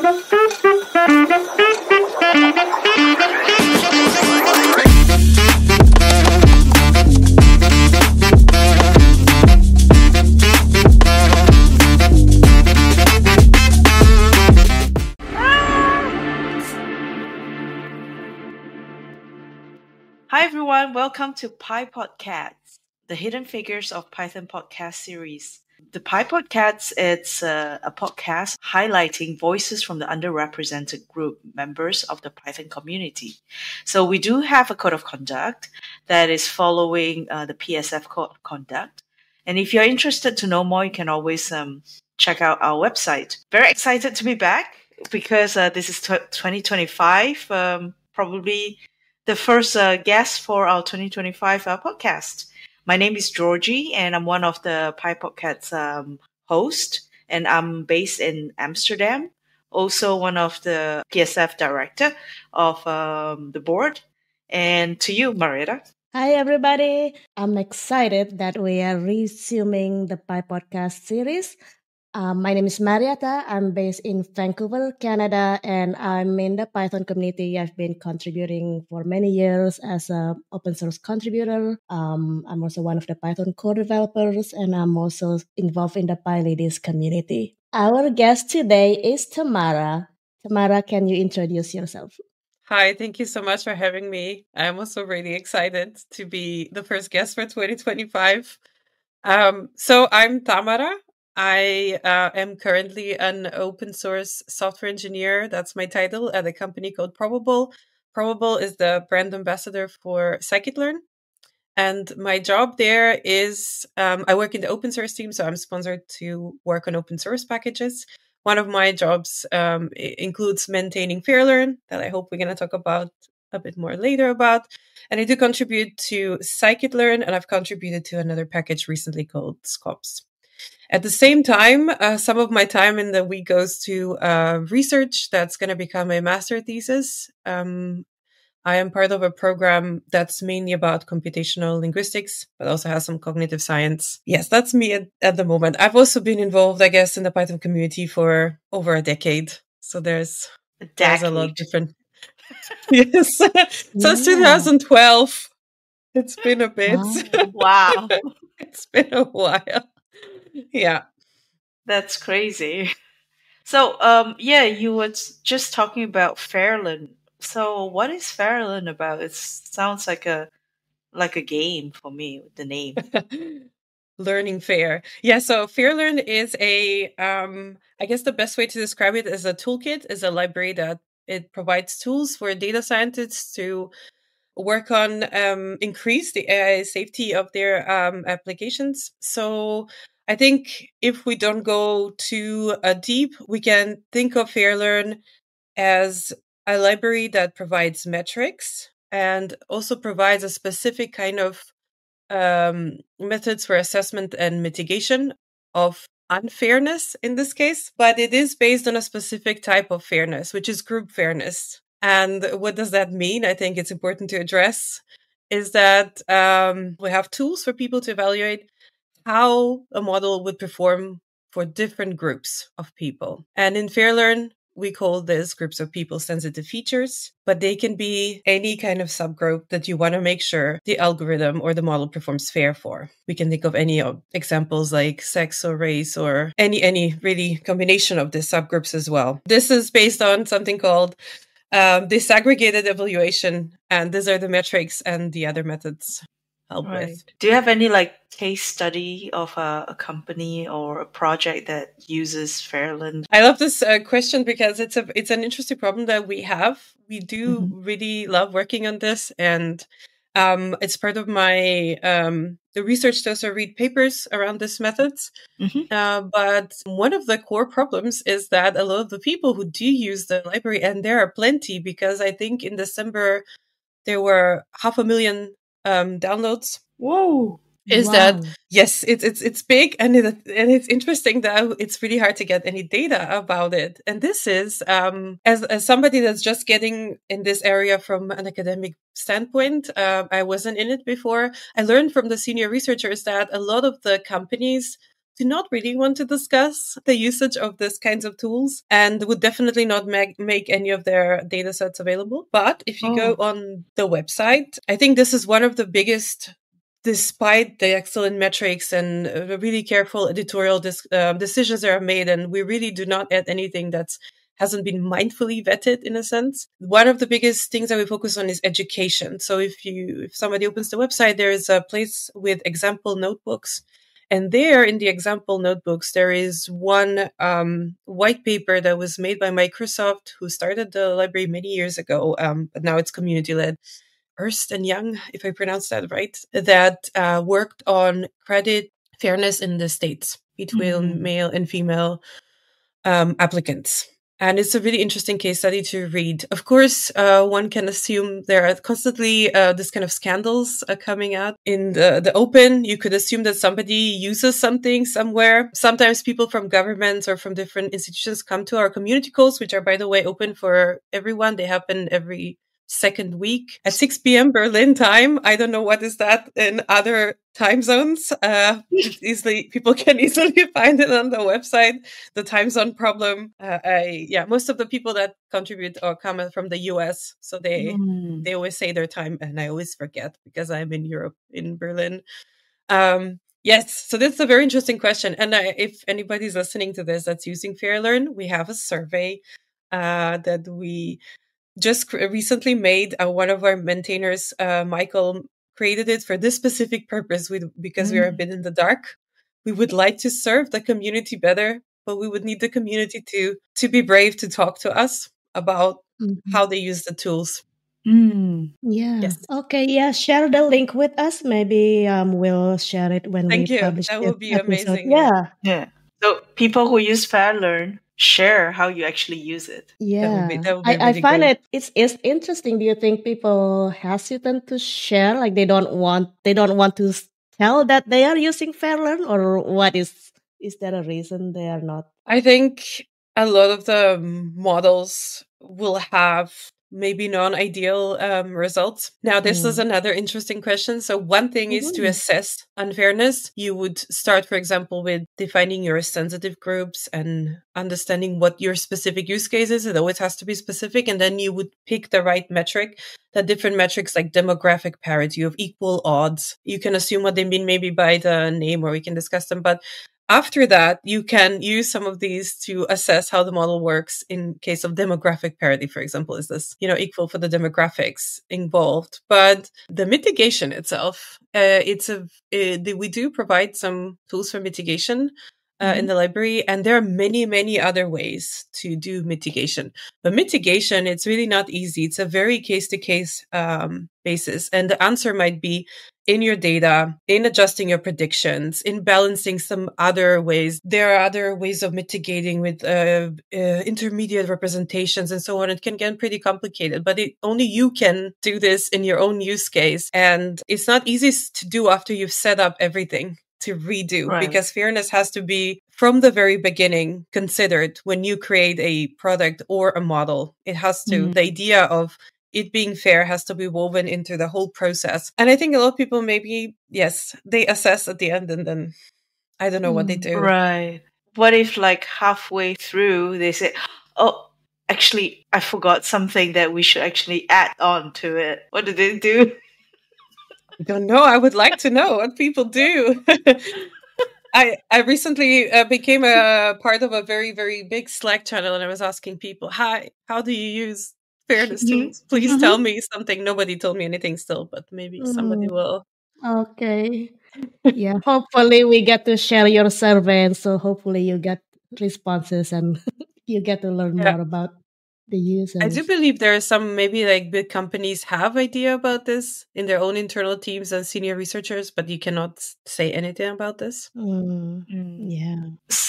Hi everyone, welcome to PyPodcats, the Hidden Figures of Python podcast series. The PyPodcats, it's a podcast highlighting voices from the underrepresented group members of the Python community. So we do have a code of conduct that is following the PSF code of conduct. And if you're interested to know more, you can always check out our website. Very excited to be back because this is 2025, probably the first guest for our 2025 podcast. My name is Georgie, and I'm one of the PyPodcats host, and I'm based in Amsterdam. Also, one of the PSF director of the board. And to you, Marietta. Hi, everybody. I'm excited that we are resuming the PyPodcast series. My name is Marietta. I'm based in Vancouver, Canada, and I'm in the Python community. I've been contributing for many years as an open source contributor. I'm also one of the Python core developers, and I'm also involved in the PyLadies community. Our guest today is Tamara. Tamara, can you introduce yourself? Hi, thank you so much for having me. I'm also really excited to be the first guest for 2025. So I'm Tamara. I am currently an open source software engineer. That's my title at a company called Probable. Probable is the brand ambassador for scikit-learn. And my job there is I work in the open source team, so I'm sponsored to work on open source packages. One of my jobs includes maintaining Fairlearn, that I hope we're going to talk about a bit more later about. And I do contribute to scikit-learn, and I've contributed to another package recently called Scops. At the same time, some of my time in the week goes to research that's going to become a master thesis. I am part of a program that's mainly about computational linguistics, but also has some cognitive science. Yes, that's me at the moment. I've also been involved, I guess, in the Python community for over a decade. So there's a lot of different. Yes, since 2012. It's been a bit. Wow. It's been a while. Yeah. That's crazy. So, you were just talking about Fairlearn. So, what is Fairlearn about? It sounds like a game for me with the name. Learning Fair. Yeah, so Fairlearn is I guess the best way to describe it is a toolkit, is a library that it provides tools for data scientists to work on increase the AI safety of their applications. So I think if we don't go too deep, we can think of Fairlearn as a library that provides metrics and also provides a specific kind of methods for assessment and mitigation of unfairness in this case, but it is based on a specific type of fairness, which is group fairness. And what does that mean? I think it's important to address is that we have tools for people to evaluate how a model would perform for different groups of people. And in Fairlearn, we call this groups of people sensitive features, but they can be any kind of subgroup that you want to make sure the algorithm or the model performs fair for. We can think of any examples like sex or race or any really combination of the subgroups as well. This is based on something called disaggregated evaluation, and these are the metrics and the other methods help with. Do you have any case study of a company or a project that uses Fairlearn? I love this question because it's an interesting problem that we have. We do really love working on this, and it's part of my the research to also read papers around these methods. But one of the core problems is that a lot of the people who do use the library, and there are plenty, because I think in December there were 500,000 downloads. Whoa! That yes, it's big, and it's interesting that it's really hard to get any data about it. And this is as somebody that's just getting in this area from an academic standpoint, I wasn't in it before. I learned from the senior researchers that a lot of the companies do not really want to discuss the usage of these kinds of tools and would definitely not make any of their data sets available. But if you go on the website, I think this is one of the biggest, despite the excellent metrics and really careful editorial decisions that are made, and we really do not add anything that's hasn't been mindfully vetted in a sense. One of the biggest things that we focus on is education. So if somebody opens the website, there is a place with example notebooks. And there in the example notebooks, there is one white paper that was made by Microsoft, who started the library many years ago, but now it's community-led. Ernst and Young, if I pronounce that right, that worked on credit fairness in the States between male and female applicants. And it's a really interesting case study to read. Of course, one can assume there are constantly this kind of scandals coming out in the open. You could assume that somebody uses something somewhere. Sometimes people from governments or from different institutions come to our community calls, which are, by the way, open for everyone. They happen every second week at 6 p.m. Berlin time. I don't know what is that in other time zones. People can easily find it on the website. The time zone problem. Most of the people that contribute or come from the US, so they always say their time, and I always forget because I'm in Europe, in Berlin. Yes, so that's a very interesting question. And if anybody's listening to this that's using FairLearn, we have a survey that we just recently made. One of our maintainers, Michael, created it for this specific purpose because we are a bit in the dark. We would like to serve the community better, but we would need the community to be brave to talk to us about how they use the tools. Yeah. Yes. Okay. Yeah. Share the link with us. Maybe we'll share it when Thank we you. publish That this would be episode. amazing. Yeah. So people who use FairLearn, share how you actually use it. Yeah. That would be I really find great. it's interesting. Do you think people hesitant to share? Like they don't want to tell that they are using FairLearn, or what is there a reason they are not? I think a lot of the models will have maybe non-ideal results. Now, this is another interesting question. So one thing is to assess unfairness. You would start, for example, with defining your sensitive groups and understanding what your specific use case is. It always has to be specific. And then you would pick the right metric. The different metrics like demographic parity of equal odds. You can assume what they mean maybe by the name, or we can discuss them. But after that, you can use some of these to assess how the model works in case of demographic parity, for example. Is this, equal for the demographics involved? But the mitigation itself, we do provide some tools for mitigation in the library, and there are many, many other ways to do mitigation. But mitigation, it's really not easy. It's a very case-to-case basis. And the answer might be in your data, in adjusting your predictions, in balancing some other ways. There are other ways of mitigating with intermediate representations and so on. It can get pretty complicated, but only you can do this in your own use case. And it's not easy to do after you've set up everything to redo, because fairness has to be from the very beginning considered when you create a product or a model. It has to, the idea of it being fair has to be woven into the whole process. And I think a lot of people maybe, they assess at the end and then I don't know what they do. Right. What if like halfway through they say, oh, actually, I forgot something that we should actually add on to it. What do they do? I don't know. I would like to know what people do. I recently became a part of a very, very big Slack channel, and I was asking people, hi, how do you use fairness tools? Please tell me something. Nobody told me anything still, but maybe somebody will. Okay. Yeah. Hopefully we get to share your survey, and so hopefully you get responses and you get to learn more about the users. I do believe there are some maybe like big companies have idea about this in their own internal teams and senior researchers, but you cannot say anything about this. Yeah.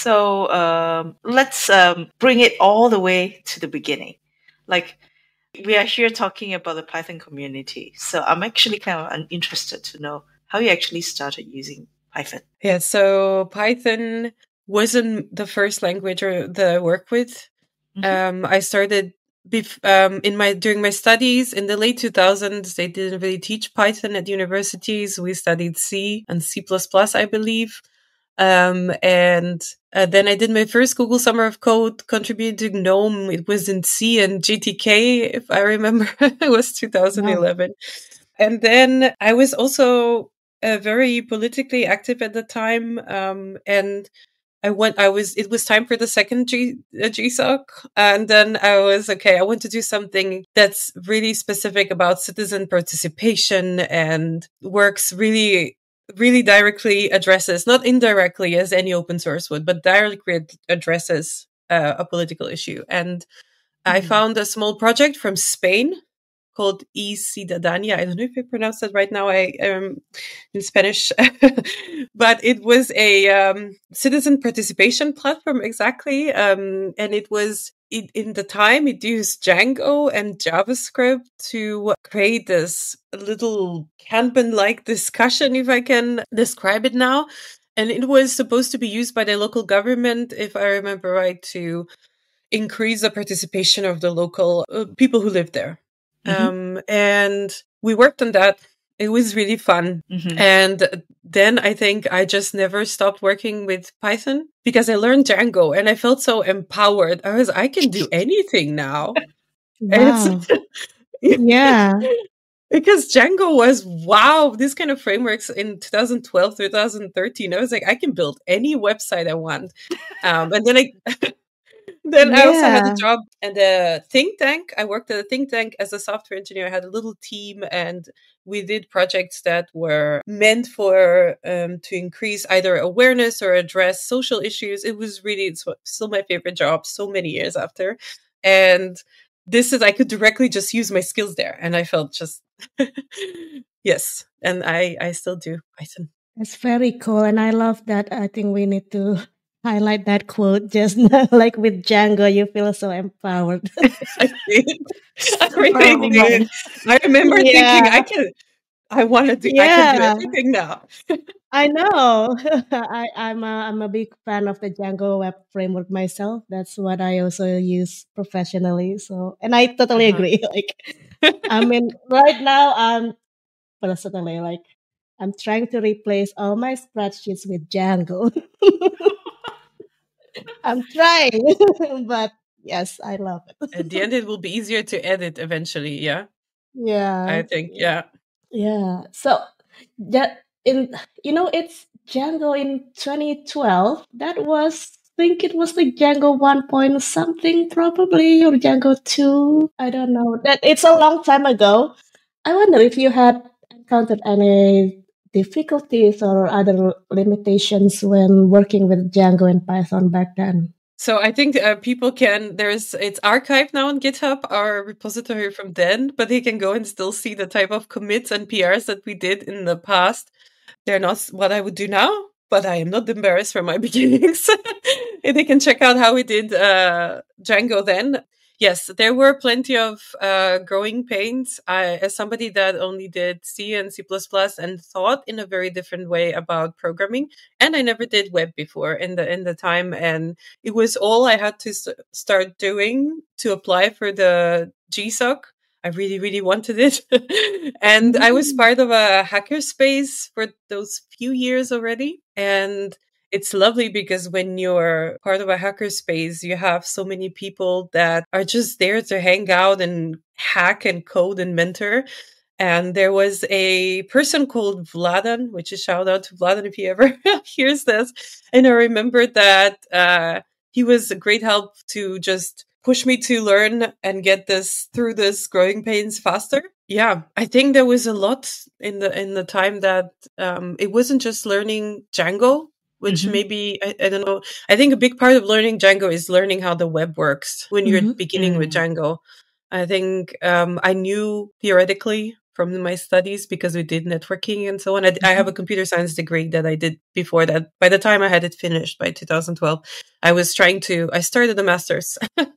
So let's bring it all the way to the beginning. Like we are here talking about the Python community. So I'm actually kind of interested to know how you actually started using Python. Yeah, so Python wasn't the first language that I worked with. I started during my studies in the late 2000s. They didn't really teach Python at universities. We studied C and C++, I believe. And then I did my first Google Summer of Code, contributed to GNOME. It was in C and GTK, if I remember. It was 2011. Wow. And then I was also very politically active at the time. And it was time for the second GSOC. And then I was, okay, I want to do something that's really specific about citizen participation and works really directly addresses, not indirectly as any open source would, but directly addresses a political issue. And I found a small project from Spain called eCiudadanía. I don't know if I pronounced that right now. I in Spanish, but it was a citizen participation platform exactly, and it was in the time it used Django and JavaScript to create this little Kanban-like discussion, if I can describe it now. And it was supposed to be used by the local government, if I remember right, to increase the participation of the local people who live there. And we worked on that. It was really fun. And then I think I just never stopped working with Python because I learned Django and I felt so empowered. I can do anything now. Wow. Yeah. Because Django was, wow, this kind of frameworks in 2012, 2013. I was like, I can build any website I want. And then I also had a job at a think tank. I worked at a think tank as a software engineer. I had a little team and we did projects that were meant for to increase either awareness or address social issues. It's still my favorite job so many years after. And I could directly just use my skills there. And I felt just, yes. And I still do Python. That's very cool. And I love that. I think we need to highlight that quote just now, like with Django, you feel so empowered. I really did. I remember thinking, I want to do, I can do everything now. I know. I'm a big fan of the Django web framework myself. That's what I also use professionally. So, and I totally agree. Like, I mean, right now I'm personally like, I'm trying to replace all my spreadsheets with Django. I'm trying, but yes, I love it. At the end, it will be easier to edit eventually. Yeah. Yeah. I think. Yeah. Yeah. So that it's Django in 2012. That was, I think it was like Django 1 point something probably, or Django 2. I don't know. That it's a long time ago. I wonder if you had encountered any difficulties or other limitations when working with Django and Python back then. So I think people it's archived now on GitHub, our repository from then, but they can go and still see the type of commits and PRs that we did in the past. They're not what I would do now, but I am not embarrassed from my beginnings. They can check out how we did Django then. Yes, there were plenty of growing pains. As somebody that only did C and C++ and thought in a very different way about programming, and I never did web before in the time, and it was all I had to start doing to apply for the GSOC. I really, really wanted it. And I was part of a hackerspace for those few years already. And it's lovely because when you're part of a hackerspace, you have so many people that are just there to hang out and hack and code and mentor. And there was a person called Vladan, which is shout out to Vladan if he ever hears this. And I remember that he was a great help to just push me to learn and get through this growing pains faster. Yeah, I think there was a lot in the time that it wasn't just learning Django, which maybe, I don't know. I think a big part of learning Django is learning how the web works when you're beginning with Django. I think I knew theoretically from my studies because we did networking and so on. I have a computer science degree that I did before that. By the time I had it finished by 2012, I started a master's.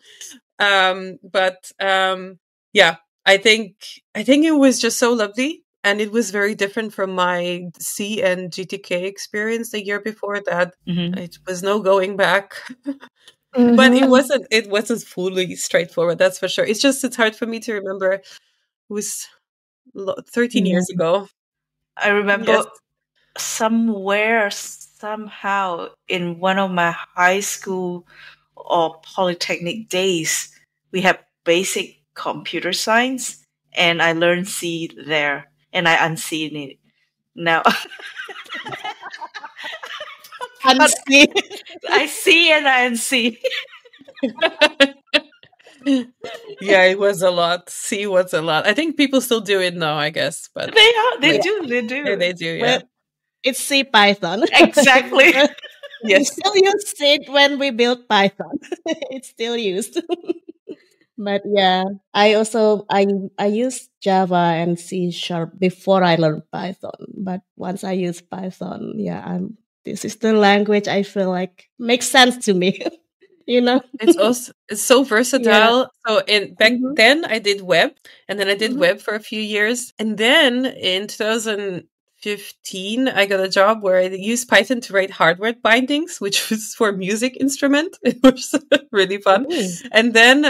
Yeah, I think it was just so lovely. And it was very different from my C and GTK experience the year before that. It was no going back. But it wasn't fully straightforward, that's for sure. It's hard for me to remember. It was 13 years ago. I remember somewhere somehow in one of my high school or polytechnic days, we have basic computer science, and I learned C there, and I unseen it. Now Unseen. I see and I unsee. Yeah, it was a lot. C was a lot. I think people still do it now, I guess, but They yeah, do, they do. they do. Well, Yeah. it's C Python. Exactly. We Yes. still use it when we build Python. It's still used. But yeah, I used Java and C Sharp before I learned Python. But once I use Python, yeah, this is the language I feel like makes sense to me. you know? It's so Yeah. versatile. So back Mm-hmm. then I did web, and then I did Mm-hmm. web for a few years, and then in 2015 I got a job where I used Python to write hardware bindings, which was for music instrument. It was really fun. Ooh. And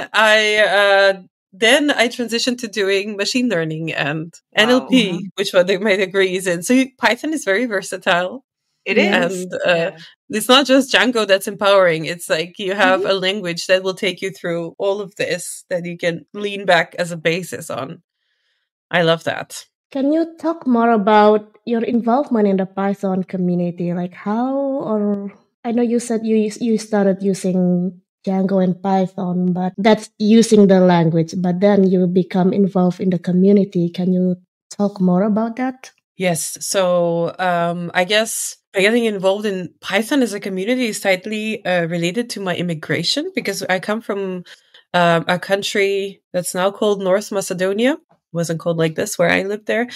then I transitioned to doing machine learning and Wow. NLP, which one my degree is in. So Python is very versatile. It Yeah. is. And Yeah. it's not just Django that's empowering. It's like you have Mm-hmm. a language that will take you through all of this that you can lean back as a basis on. I love that. Can you talk more about your involvement in the Python community? Like how, or I know you said you started using Django and Python, but that's using the language. But then you become involved in the community. Can you talk more about that? Yes. So I guess getting involved in Python as a community is tightly related to my immigration, because I come from a country that's now called North Macedonia. It wasn't called like this where I lived there.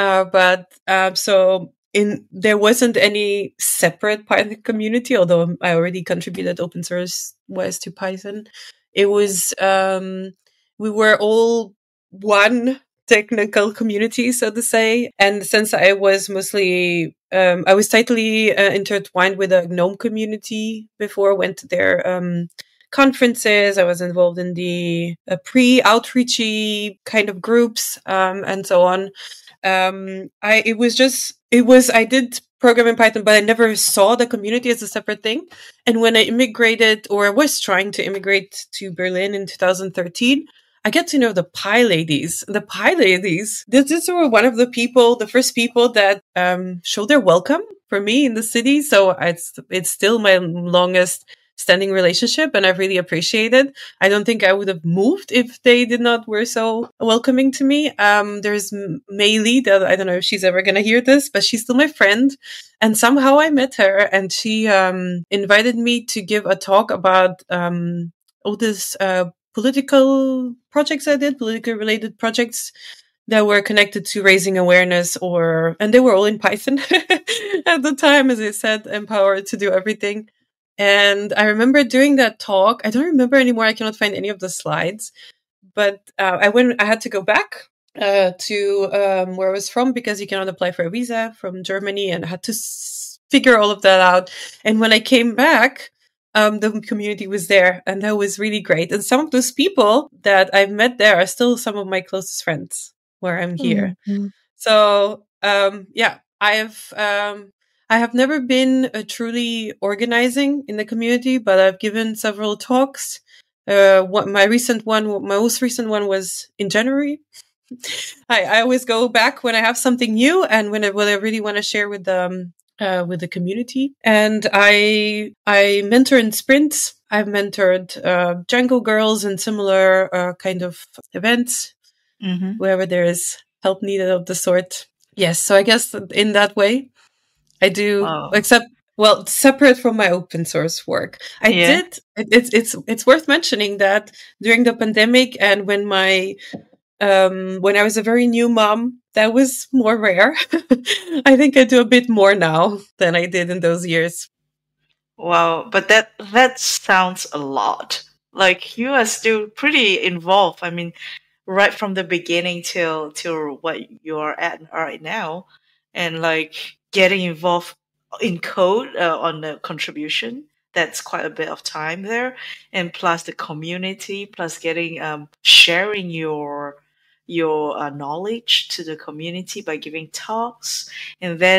There wasn't any separate Python community, although I already contributed open source wise to Python. It was, we were all one technical community, so to say. And since I was mostly, I was tightly intertwined with the GNOME community before, went to their conferences. I was involved in the pre-outreachy kind of groups and so on. I did program in Python, but I never saw the community as a separate thing. And when I immigrated, or I was trying to immigrate to Berlin in 2013, I get to know the Pi Ladies. The Pi Ladies, these were one of the first people that showed their welcome for me in the city. So it's still my longest standing relationship, and I really appreciate it. I don't think I would have moved if they were so welcoming to me. There's Mei Li, that I don't know if she's ever going to hear this, but she's still my friend. And somehow I met her, and she invited me to give a talk about all this political projects I did, political related projects that were connected to raising awareness, and they were all in Python at the time, as I said, empowered to do everything. And I remember doing that talk. I don't remember anymore. I cannot find any of the slides, but I had to go back to where I was from, because you cannot apply for a visa from Germany, and I had to figure all of that out. And when I came back, the community was there, and that was really great. And some of those people that I've met there are still some of my closest friends where I'm here. Mm-hmm. So, I have never been truly organizing in the community, but I've given several talks. My most recent one was in January. I always go back when I have something new, and when I really want to share with the community. And I mentor in sprints. I've mentored Django girls and similar kind of events, wherever there is help needed of the sort. Yes, so I guess in that way, I do. Wow. Separate from my open source work, I did. It's worth mentioning that during the pandemic, and when I was a very new mom, that was more rare. I think I do a bit more now than I did in those years. Wow, but that sounds a lot. Like you are still pretty involved. I mean, right from the beginning till what you are at right now, and like getting involved in code on the contribution. That's quite a bit of time there, and plus the community, plus getting sharing your knowledge to the community by giving talks, and then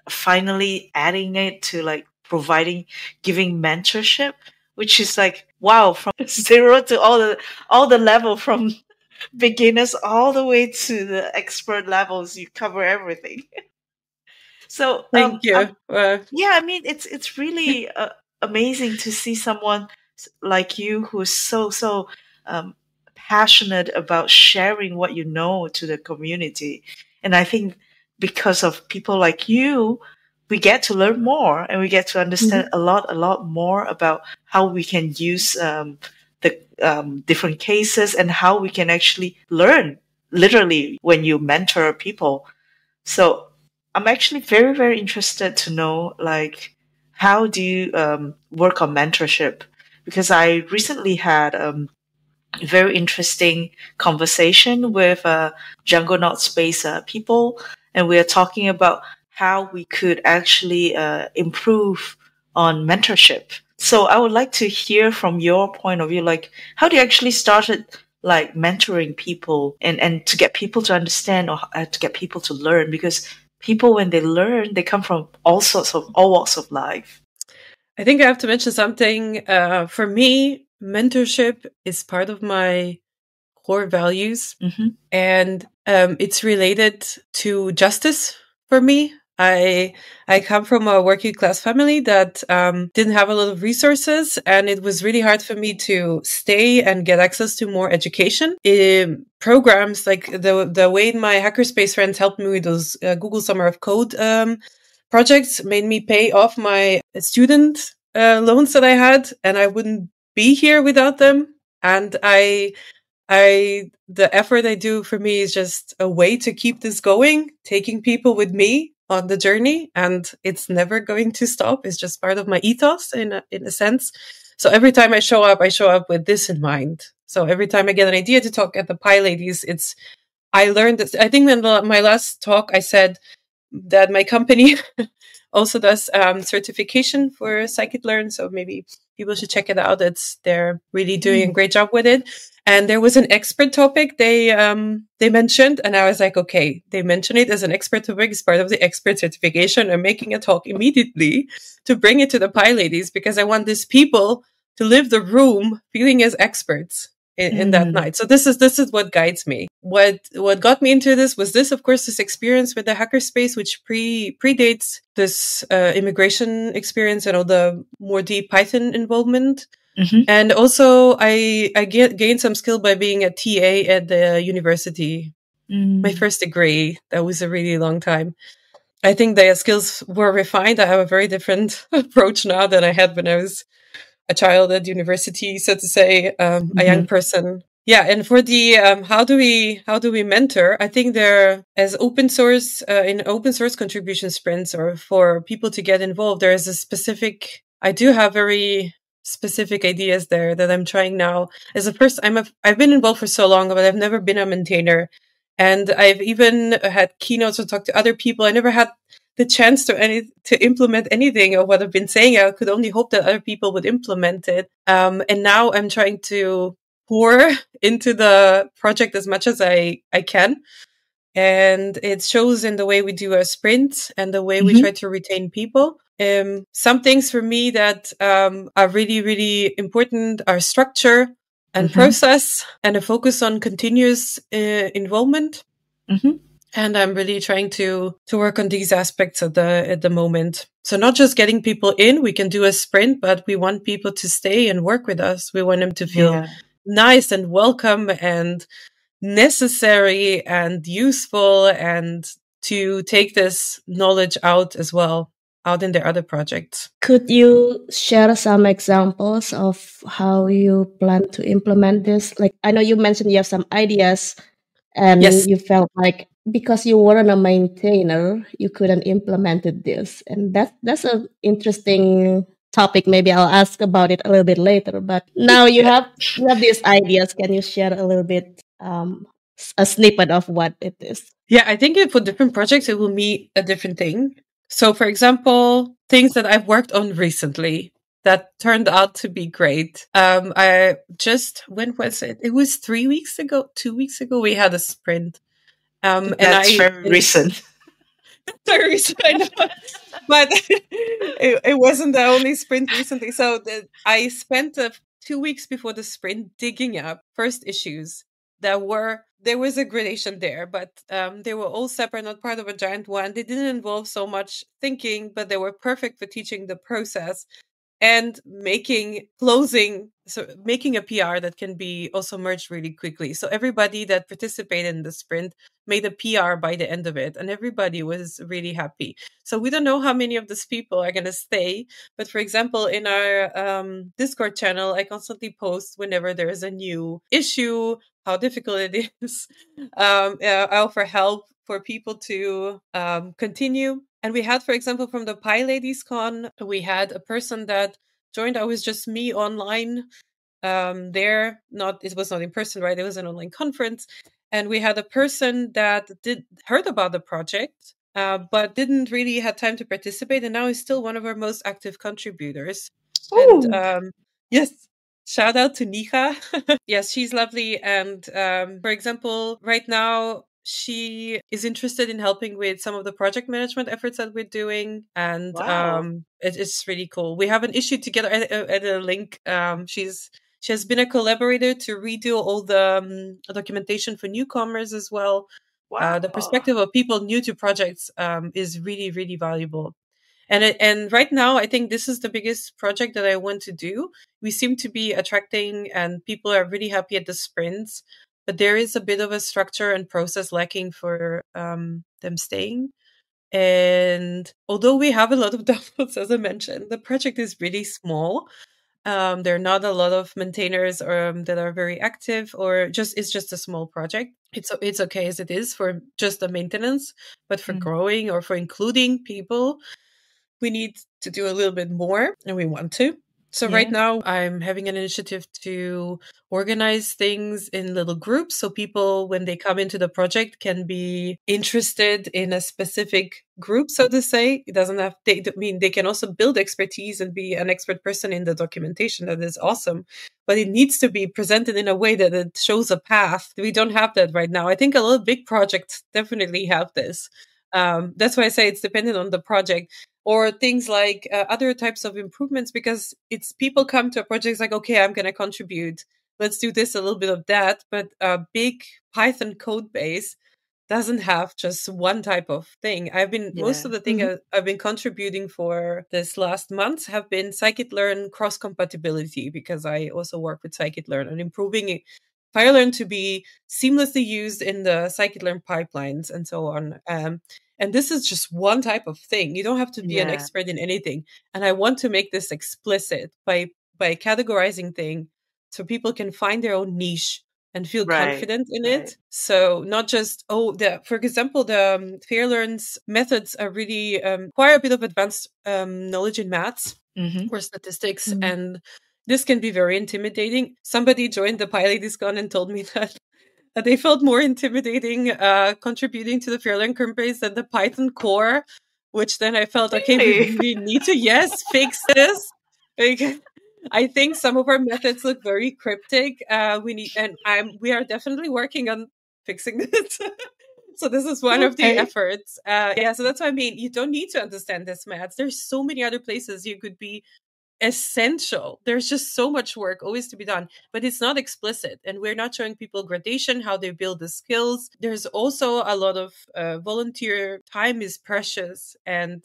finally adding it to like giving mentorship, which is like, wow, from zero to all the level, from beginners all the way to the expert levels. You cover everything. So Thank you. yeah, I mean, it's really amazing to see someone like you who's so um, passionate about sharing what you know to the community. And I think because of people like you, we get to learn more, and we get to understand a lot more about how we can use the different cases, and how we can actually learn literally when you mentor people. So I'm actually very, very interested to know, like, how do you work on mentorship? Because I recently had a very interesting conversation with Jungle Space people, and we are talking about how we could actually improve on mentorship. So I would like to hear from your point of view, like, how do you actually started like mentoring people, and to get people to understand, or to get people to learn? Because people, when they learn, they come from all walks of life. I think I have to mention something. For me, mentorship is part of my core values, and it's related to justice for me. I come from a working class family that didn't have a lot of resources, and it was really hard for me to stay and get access to more education. Programs like the way my hackerspace friends helped me with those Google Summer of Code projects made me pay off my student loans that I had, and I wouldn't be here without them. And the effort I do for me is just a way to keep this going, taking people with me on the journey, and it's never going to stop. It's just part of my ethos in a sense. So every time I show up with this in mind. So every time I get an idea to talk at the PyLadies, I learned this. I think in my last talk, I said that my company also does certification for scikit-learn. So maybe people should check it out. They're really doing a great job with it. And there was an expert topic they mentioned, and I was like, okay, they mention it as an expert topic as part of the expert certification. I'm making a talk immediately to bring it to the PyLadies, because I want these people to leave the room feeling as experts in that night. So this is what guides me. What got me into this was of course, this experience with the hackerspace, which predates this immigration experience and all the more deep Python involvement. And also, I gained some skill by being a TA at the university. My first degree. That was a really long time. I think the skills were refined. I have a very different approach now than I had when I was a child at university, so to say, a young person. Yeah, and for the how do we mentor? I think there, as open source in open source contribution sprints, or for people to get involved, there is a specific. I do have very specific ideas there that I'm trying now. As a first, I've been involved for so long, but I've never been a maintainer, and I've even had keynotes or talked to other people. I never had the chance to implement anything of what I've been saying. I could only hope that other people would implement it. And now I'm trying to pour into the project as much as I can. And it shows in the way we do our sprint and the way we try to retain people. Some things for me that are really, really important are structure and process, and a focus on continuous involvement. And I'm really trying to work on these aspects at the moment. So not just getting people in, we can do a sprint, but we want people to stay and work with us. We want them to feel nice and welcome and necessary and useful, and to take this knowledge out as well, out in their other projects. Could you share some examples of how you plan to implement this? Like, I know you mentioned you have some ideas, and you felt like because you weren't a maintainer, you couldn't implement this. And that's an interesting topic. Maybe I'll ask about it a little bit later. But now you have these ideas. Can you share a little bit, a snippet of what it is? Yeah, I think for different projects, it will mean a different thing. So, for example, things that I've worked on recently that turned out to be great. When was it? It was 2 weeks ago, we had a sprint. That's very recent. Very recent, I know. But it wasn't the only sprint recently. So I spent 2 weeks before the sprint digging up first issues there was a gradation there, but they were all separate, not part of a giant one. They didn't involve so much thinking, but they were perfect for teaching the process and making a PR that can be also merged really quickly. So everybody that participated in the sprint made a PR by the end of it, and everybody was really happy. So we don't know how many of these people are going to stay, but for example, in our Discord channel, I constantly post whenever there is a new issue, how difficult it is. I offer help for people to continue. And we had, for example, from the PyLadiesCon, we had a person that joined. I was just me online there. It was not in person, right? It was an online conference. And we had a person that heard about the project, but didn't really have time to participate. And now is still one of our most active contributors. Ooh. And yes, shout out to Nika. Yes, she's lovely. And for example, right now, she is interested in helping with some of the project management efforts that we're doing. And Wow. it's really cool. We have an issue together at a link. She has been a collaborator to redo all the documentation for newcomers as well. Wow. The perspective of people new to projects is really, really valuable. And right now, I think this is the biggest project that I want to do. We seem to be attracting, and people are really happy at the sprints, but there is a bit of a structure and process lacking for them staying. And although we have a lot of downloads, as I mentioned, the project is really small. There are not a lot of maintainers that are very active, or it's just a small project. It's okay as it is for just the maintenance, but for growing or for including people, we need to do a little bit more, and we want to. So right now I'm having an initiative to organize things in little groups. So people, when they come into the project, can be interested in a specific group, so to say. It doesn't have, they can also build expertise and be an expert person in the documentation. That is awesome. But it needs to be presented in a way that it shows a path. We don't have that right now. I think a lot of big projects definitely have this. That's why I say it's dependent on the project. Or things like other types of improvements, because it's people come to a project like, okay, I'm going to contribute. Let's do this, a little bit of that. But a big Python code base doesn't have just one type of thing. Most of the thing I've been contributing for this last month have been scikit-learn cross compatibility, because I also work with scikit-learn and improving PyLearn to be seamlessly used in the scikit-learn pipelines and so on. And this is just one type of thing. You don't have to be an expert in anything. And I want to make this explicit by categorizing things so people can find their own niche and feel confident in it. So not just, for example, the FairLearn's methods are really require a bit of advanced knowledge in maths or statistics. And this can be very intimidating. Somebody joined the PyLadiesCon and told me that they felt more intimidating contributing to the FairLearn Kernel base than the Python core, which then I felt, okay, we really need to, fix this. I think some of our methods look very cryptic. We are definitely working on fixing this. So this is one of the efforts. So that's what I mean. You don't need to understand this maths. There's so many other places you could be essential. There's just so much work always to be done, but it's not explicit, and we're not showing people gradation, how they build the skills. There's also a lot of volunteer time is precious, and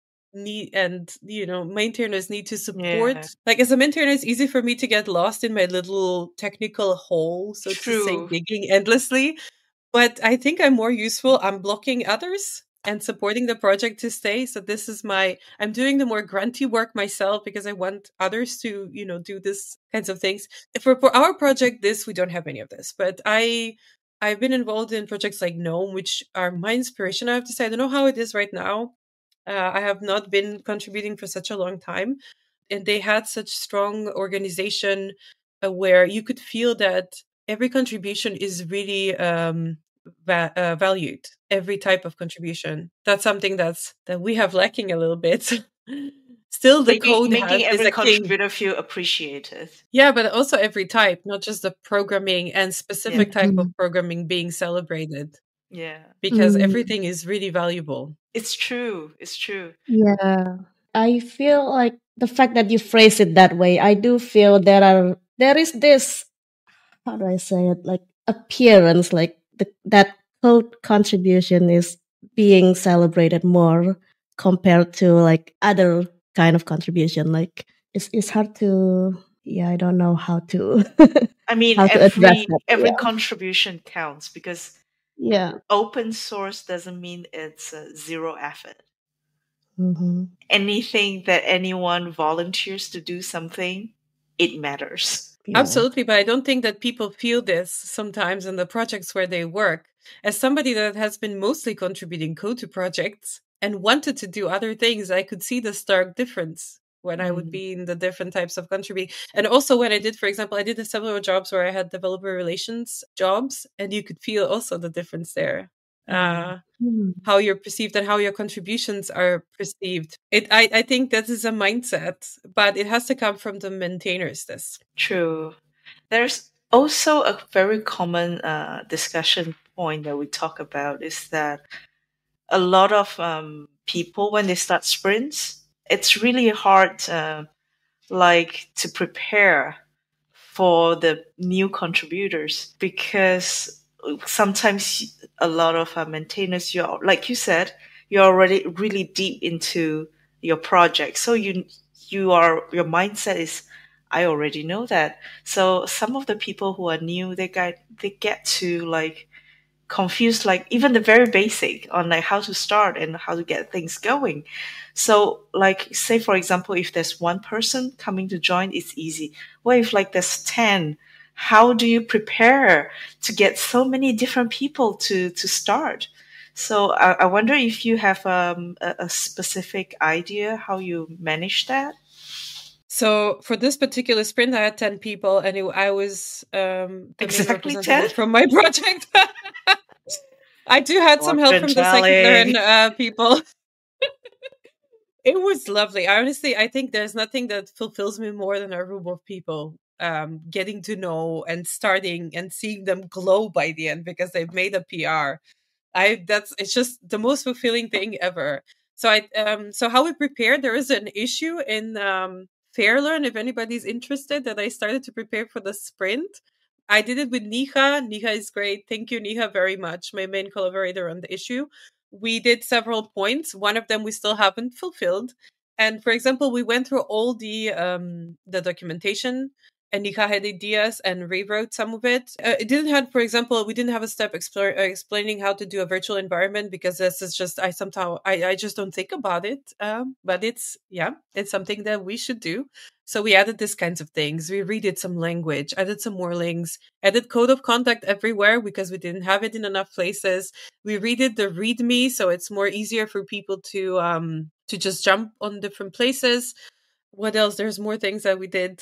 maintainers need to support. Like, as a maintainer, it's easy for me to get lost in my little technical hole, so to say, digging endlessly. But I think I'm more useful unblocking others and supporting the project to stay. So this is I'm doing the more grunty work myself, because I want others to, do this kinds of things. For our project, we don't have any of this, but I've been involved in projects like GNOME, which are my inspiration. I have to say, I don't know how it is right now. I have not been contributing for such a long time, and they had such strong organization where you could feel that every contribution is really valued. Every type of contribution. That's something that we have lacking a little bit. Still, the code making every contributor feel appreciated. Yeah, but also every type, not just the programming and specific type of programming being celebrated. Yeah. because everything is really valuable. It's true. It's true. Yeah. I feel like the fact that you phrase it that way, I do feel there is this, how do I say it, like appearance, like that code contribution is being celebrated more compared to like other kind of contribution. Like it's hard to, yeah, I don't know how to I mean, how to address that. every Yeah. contribution counts because Yeah. open source doesn't mean it's zero effort. Hmm. Anything that anyone volunteers to do something, it matters. Yeah. Absolutely, but I don't think that people feel this sometimes in the projects where they work. As somebody that has been mostly contributing code to projects and wanted to do other things, I could see the stark difference when I would be in the different types of contributing. And also when I did, for example, I did several jobs where I had developer relations jobs, and you could feel also the difference there. How you're perceived and how your contributions are perceived. I think that is a mindset, but it has to come from the maintainers. This True. There's also a very common discussion point that we talk about is that a lot of people, when they start sprints, it's really hard, like to prepare for the new contributors because sometimes a lot of maintainers, you're like you said, you're already really deep into your project, so your mindset is, I already know that. So some of the people who are new, they get to like confused, like even the very basic on like how to start and how to get things going. So like say for example, if there's one person coming to join, it's easy. What if like there's 10? How do you prepare to get so many different people to start? So I wonder if you have a specific idea how you manage that. So for this particular sprint, I had 10 people, and I was the main Exactly representative 10? from my project. I do had some help from the Fortune-telling. scikit-learn people. It was lovely. I think there's nothing that fulfills me more than a room of people getting to know and starting and seeing them glow by the end because they've made a PR. It's just the most fulfilling thing ever. So how we prepare, there is an issue in Fairlearn, if anybody's interested, that I started to prepare for the sprint. I did it with Niha. Niha is great. Thank you, Niha, very much. My main collaborator on the issue. We did several points. One of them we still haven't fulfilled. And for example, we went through all the documentation, and Nika had ideas and rewrote some of it. It didn't have, for example, we didn't have a step explaining how to do a virtual environment because this is just I just don't think about it. But it's something that we should do. So we added these kinds of things. We redid some language, added some more links, added code of conduct everywhere because we didn't have it in enough places. We redid the README, so it's more easier for people to just jump on different places. What else? There's more things that we did.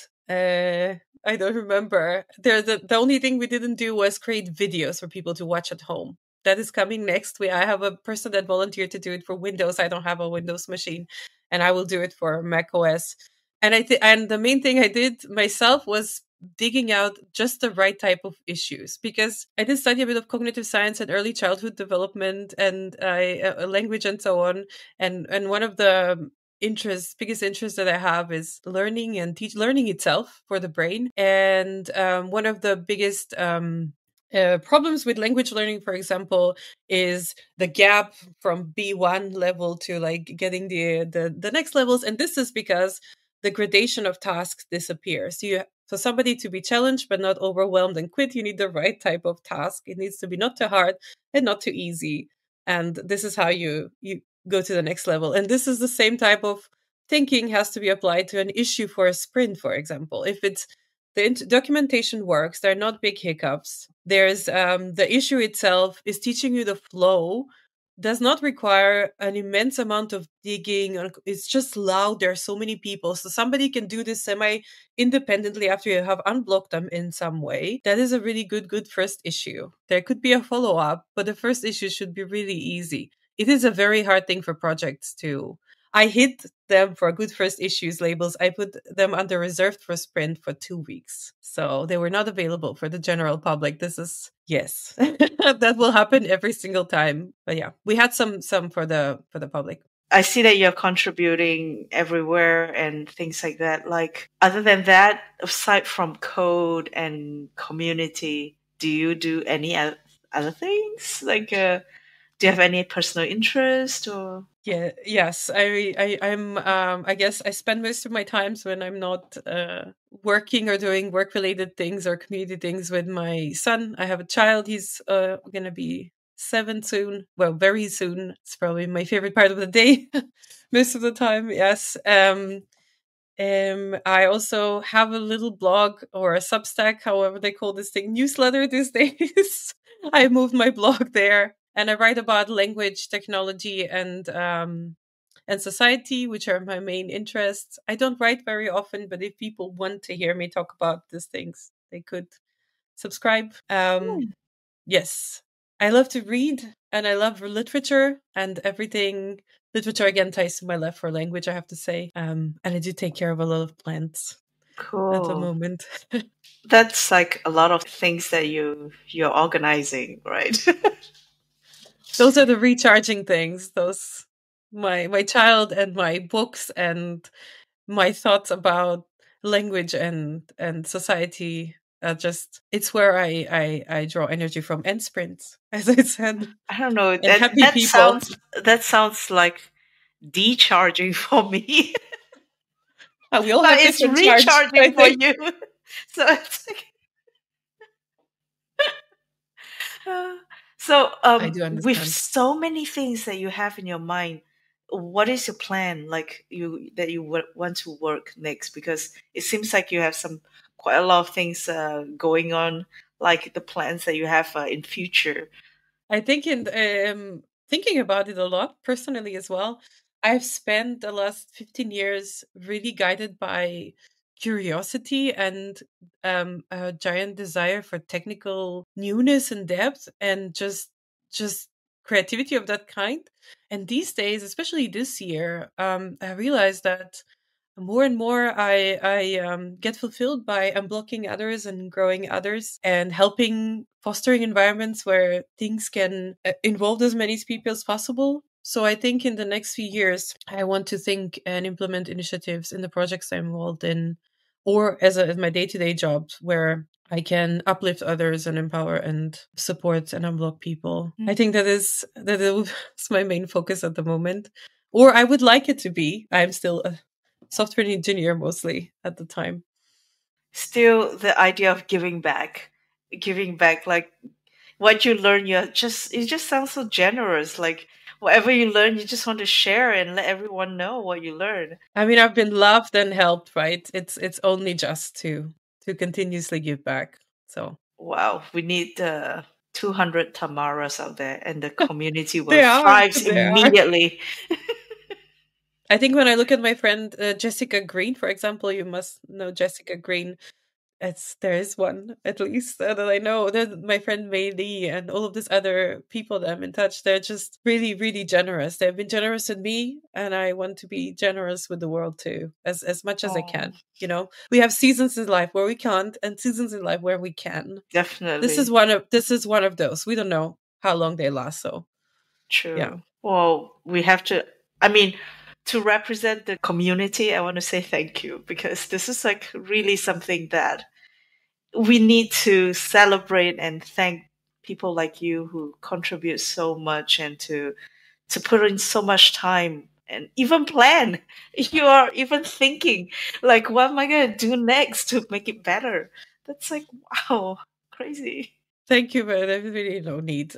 I don't remember. The only thing we didn't do was create videos for people to watch at home. That is coming next. I have a person that volunteered to do it for Windows. I don't have a Windows machine, and I will do it for Mac OS. And and the main thing I did myself was digging out just the right type of issues, because I did study a bit of cognitive science and early childhood development and language and so on. And one of the biggest interest that I have is learning and learning itself for the brain. And one of the biggest problems with language learning, for example, is the gap from B1 level to like getting the next levels. And this is because the gradation of tasks disappears. For somebody to be challenged but not overwhelmed and quit, you need the right type of task. It needs to be not too hard and not too easy. And this is how you go to the next level. And this is the same type of thinking has to be applied to an issue for a sprint, for example. If it's the documentation works, there are not big hiccups. There's the issue itself is teaching you the flow, does not require an immense amount of digging. It's just loud. There are so many people. So somebody can do this semi-independently after you have unblocked them in some way. That is a really good first issue. There could be a follow-up, but the first issue should be really easy. It is a very hard thing for projects to... I hid them for good first issues labels, I put them under reserved for Sprint for 2 weeks. So they were not available for the general public. This is, yes, that will happen every single time. But yeah, we had some for the public. I see that you're contributing everywhere and things like that. Like, other than that, aside from code and community, do you do any other things? Like, do you have any personal interest or? Yeah, yes. I'm I guess I spend most of my times when I'm not working or doing work related things or community things with my son. I have a child. He's gonna be 7 soon. Well, very soon. It's probably my favorite part of the day most of the time. Yes. I also have a little blog or a Substack, however they call this thing, newsletter these days. I moved my blog there, and I write about language, technology, and society, which are my main interests. I don't write very often, but if people want to hear me talk about these things, they could subscribe. Yes, I love to read, and I love literature and everything. Literature again ties to my love for language, I have to say. And I do take care of a lot of plants at the moment. That's like a lot of things that you're organizing, right? Those are the recharging things. Those my child and my books and my thoughts about language and society. Just it's where I draw energy from, and sprints, as I said. I don't know. And happy people. Sounds like decharging for me. We all have it's recharging for you. So it's like with so many things that you have in your mind, what is your plan? Like that you want to work next? Because it seems like you have quite a lot of things going on, like the plans that you have in future. I think in thinking about it a lot personally as well. I've spent the last 15 years really guided by curiosity and a giant desire for technical newness and depth, and just creativity of that kind. And these days, especially this year, I realized that more and more I get fulfilled by unblocking others and growing others and helping fostering environments where things can involve as many people as possible. So I think in the next few years, I want to think and implement initiatives in the projects I'm involved in, or as my day-to-day jobs where I can uplift others and empower and support and unblock people. I think that is my main focus at the moment, or I would like it to be. I'm still a software engineer mostly at the time. Still, the idea of giving back, like what you learn, it just sounds so generous. Like whatever you learn, you just want to share and let everyone know what you learn. I mean, I've been loved and helped, right? It's only just to continuously give back. So wow, we need 200 Tamaras out there, and the community will thrive immediately. I think when I look at my friend Jessica Green, for example, you must know Jessica Green. There is one, at least, that I know. My friend Mei Li and all of these other people that I'm in touch, they're just really, really generous. They've been generous with me, and I want to be generous with the world too, as much as I can. You know, we have seasons in life where we can't, and seasons in life where we can. Definitely. This is one of those. We don't know how long they last, so. True. Yeah. Well, we have to, to represent the community, I want to say thank you, because this is like really something that we need to celebrate and thank people like you who contribute so much and to put in so much time and even plan. You are even thinking like, what am I going to do next to make it better? That's like, wow, crazy. Thank you, but there's really no need.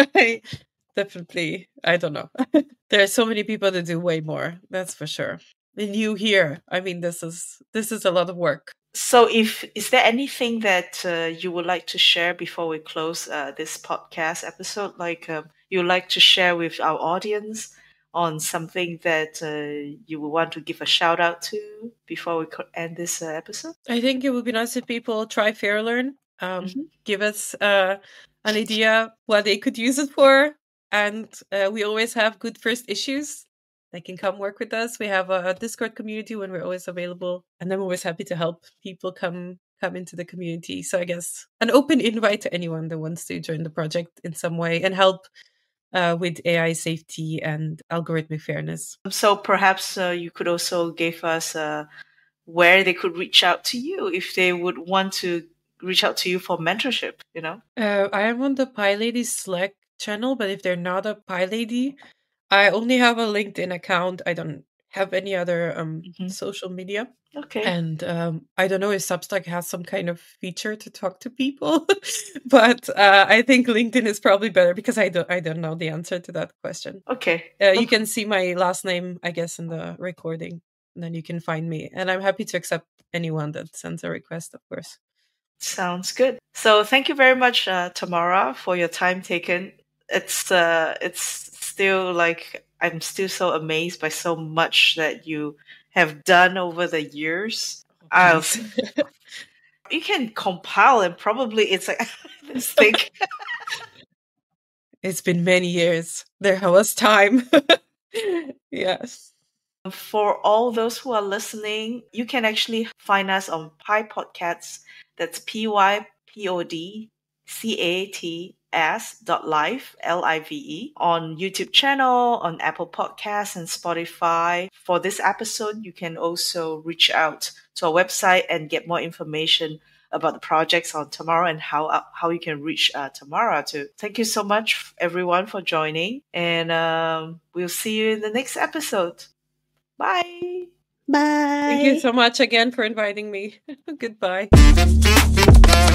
Definitely, I don't know. There are so many people that do way more, that's for sure. And you here, I mean, this is a lot of work. So is there anything that you would like to share before we close this podcast episode? Like you would like to share with our audience on something that you would want to give a shout out to before we end this episode? I think it would be nice if people try FairLearn. Give us an idea what they could use it for. And we always have good first issues they can come work with us. We have a Discord community when we're always available, and I'm always happy to help people come into the community. So I guess an open invite to anyone that wants to join the project in some way and help with AI safety and algorithmic fairness. So perhaps you could also give us where they could reach out to you if they would want to reach out to you for mentorship, you know? I am on the PyLady Slack channel, but if they're not a PyLady, I only have a LinkedIn account. I don't have any other social media. Okay. And I don't know if Substack has some kind of feature to talk to people, but I think LinkedIn is probably better because I don't know the answer to that question. Okay. You can see my last name, I guess, in the recording, and then you can find me. And I'm happy to accept anyone that sends a request, of course. Sounds good. So thank you very much, Tamara, for your time taken. It's still like I'm still so amazed by so much that you have done over the years. You can compile and probably it's like this thing. It's been many years. There was time. Yes. For all those who are listening, you can actually find us on PyPodcats. That's PyPodcats.live, LIVE, on YouTube channel, on Apple Podcasts and Spotify. For this episode, you can also reach out to our website and get more information about the projects on Tamara and how you can reach Tamara too. Thank you so much, everyone, for joining. And we'll see you in the next episode. Bye. Bye. Thank you so much again for inviting me. Goodbye.